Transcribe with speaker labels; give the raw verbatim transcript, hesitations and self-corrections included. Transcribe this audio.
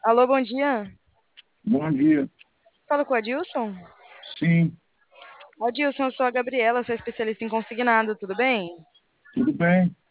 Speaker 1: Alô, bom dia.
Speaker 2: Bom dia.
Speaker 1: Fala com o Adilson?
Speaker 2: Sim,
Speaker 1: Adilson, eu sou a Gabriela, sou especialista em consignado, tudo bem?
Speaker 2: tudo bem?